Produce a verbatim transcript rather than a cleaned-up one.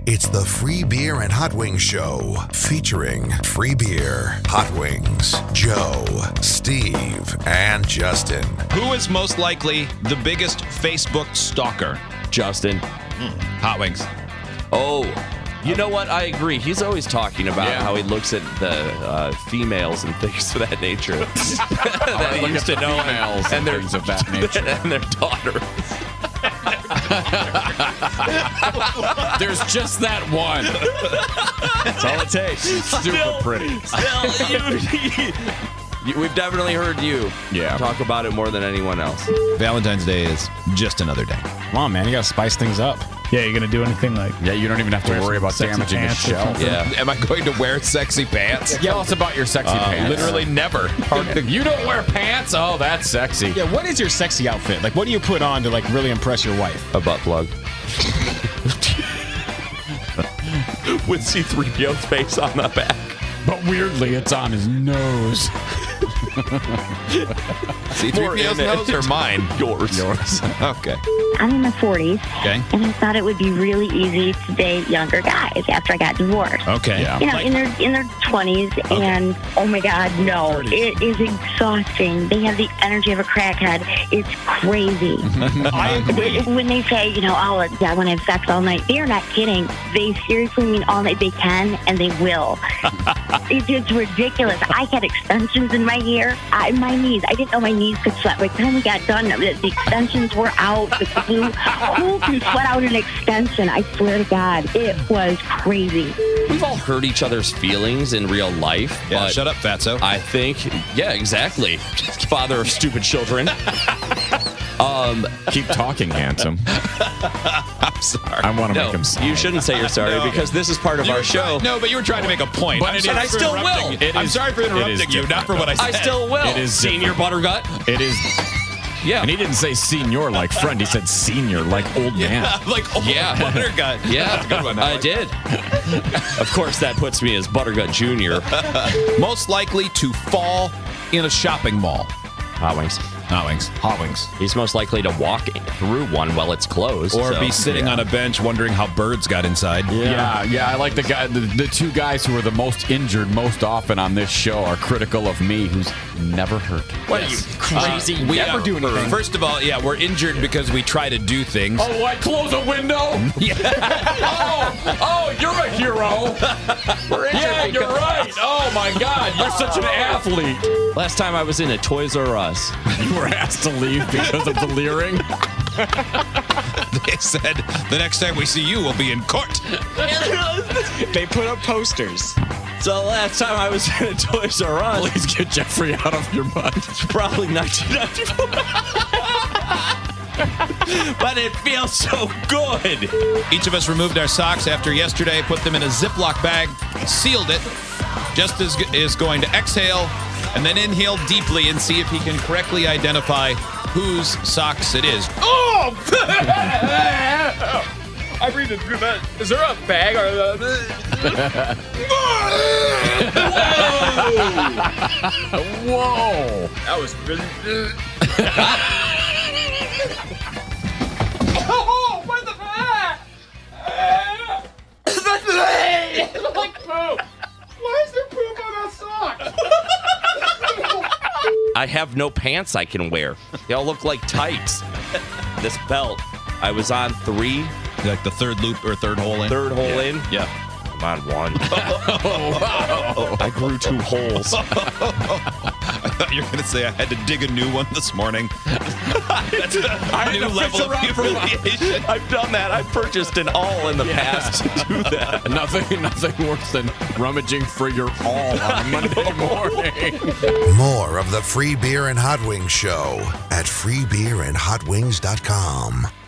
It's the Free Beer and Hot Wings Show, featuring free beer, hot wings, Joe, Steve, and Justin. Who is most likely the biggest Facebook stalker? Justin. Mm. Hot wings. Oh, you know what? I agree. He's always talking about Yeah. how he looks at the uh, females and things of that nature. that I he look used at to know, females and, and their, things of that nature. and their daughter. There's just that one. That's all it takes. Super Still, pretty. Still, you, you, we've definitely heard you Yeah. talk about it more than anyone else. Valentine's Day is just another day. Come on, man. You got to spice things up. Yeah, you're going to do anything like... Yeah, you don't even have to Wear worry some about sexy damaging the pants or shell. something. Yeah. Am I going to wear sexy pants? Tell us about your sexy Uh, pants. literally never. You don't wear pants? Oh, that's sexy. Yeah, what is your sexy outfit? Like, what do you put on to, like, really impress your wife? A butt plug. With C three P O's face on the back. But weirdly, it's on his nose. C three P O's nose or mine? Yours. Yours. Okay. I'm in my forties, Okay. and I thought it would be really easy to date younger guys after I got divorced. Okay. Yeah. You know, in their in their twenties, and oh my God, no, thirties. it is exhausting. They have the energy of a crackhead. It's crazy. I agree. When they say, you know, oh, yeah, I want to have sex all night, they're not kidding. They seriously mean all night. They can, and they will. It's just ridiculous. I had extensions in my hair, I, my knees. I didn't know my knees could sweat. By the time we got done, the, the extensions were out. The glue. Who can sweat out an extension? I swear to God, it was crazy. We've all hurt each other's feelings in real life. Yeah, but shut up, fatso. I think, yeah, exactly. Father of stupid children. um, Keep talking, handsome. I'm sorry. I want to no, make him sorry. you shouldn't say you're sorry No. because this is part of You our were show. trying- no, but you were trying to make a point. But I'm it sorry is- for I still interrupting will. you. It I'm is- sorry for it is interrupting you, not different. for what I said. I still will. It is Senior different. Buttergut. It is. Yeah. And he didn't say senior like friend. He said senior like old man. Yeah, like oh, Yeah. Buttergut. Yeah, That's a good one. I like did. Of course, that puts me as Buttergut Junior that. Most likely to fall in a shopping mall. Hot wings. Hot wings. Hot wings. He's most likely to walk through one while it's closed. Or so- be sitting on a bench wondering how birds got inside. Yeah, yeah. I like the guy. The, the two guys who are the most injured most often on this show are critical of me, who's never hurt. What are you, crazy? We Never uh, do anything. First of all, yeah, we're injured because we try to do things. Oh, I close a window. Yeah. oh, oh, you're a hero. We're injured Yeah, you're because- right. Oh my God, you're such an athlete. Last time I was in a Toys R Us. You were asked to leave because of the leering. They said the next time we see you, we'll be in court. They put up posters. So last time I was in a Toys R Us, Please get Jeffrey out of your butt. probably nineteen ninety-four. But it feels so good. Each of us removed our socks after yesterday, put them in a Ziploc bag, sealed it. Justin is going to exhale and then inhale deeply and see if he can correctly identify whose socks it is. Oh! I breathed it through that. Is there a bag or Whoa. that was really. Oh, what the fuck? It looked like poop. Why is there poop on that sock? I have no pants I can wear. They all look like tights. This belt, I was on three, Like the third loop or third hole in. third hole in. Yeah. I'm on one. I grew two holes. I thought you were going to say I had to dig a new one this morning. That's a I new had to level fish of around for mine. humiliation. I've done that. I've purchased an all in the Yeah. past to do that. Nothing, nothing worse than rummaging for your all on Monday morning. More of the Free Beer and Hot Wings Show at free beer and hot wings dot com.